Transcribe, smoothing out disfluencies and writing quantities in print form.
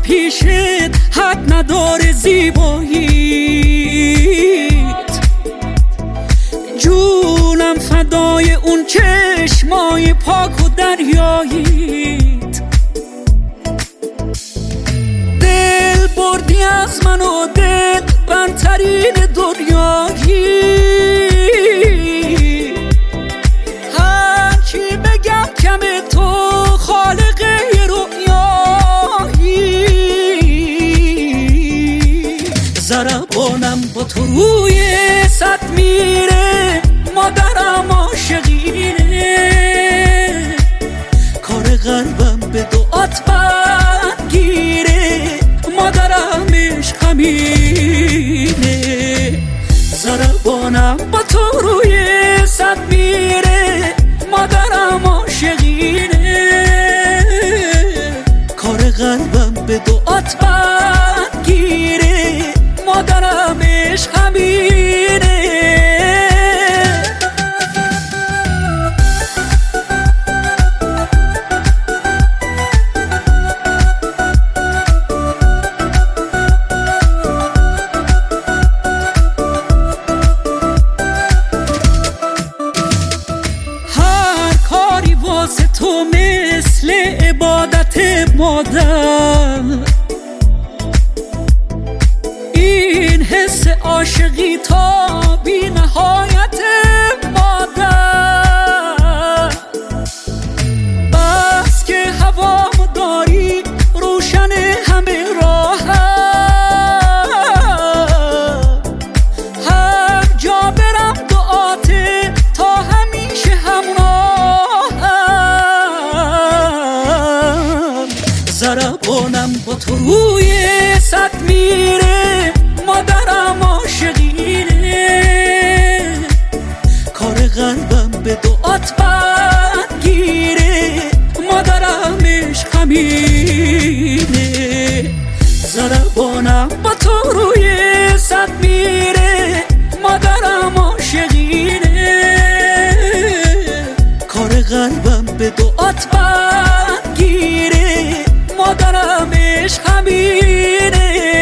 پیشت حد نداره زیباییت، جونم فدای اون چشمای پاک و دریاییت. دل بردی از من و دل برترین دنیایی، هرچی بگم کمه تو خالق رؤیایی. ضربانم با تو روی سد میره، مادرم عاشقینه، کار قلبم به دعات برگیره، مادرم عشقمینه. ضربانم با تو روی سد میره، مادرم عاشقینه، کار قلبم به دعات برگیره، مادرم عشقمینه. تو مثل عبادت مادر، این حس عاشقی تا بی نهایت مادر. بس که هوامو داری روشن همه راهم، هر جا برم دعاته تا همیشه همراهم. ضربانم با تو روی سد میره، مادرم عاشقینه، کار قلبم به دعات برگیره، مادرم عشقمینه. ضربانم با تو روی سد میره، مادرم عاشقینه، کار قلبم به دعات برگیره، مادرم عشقمینه.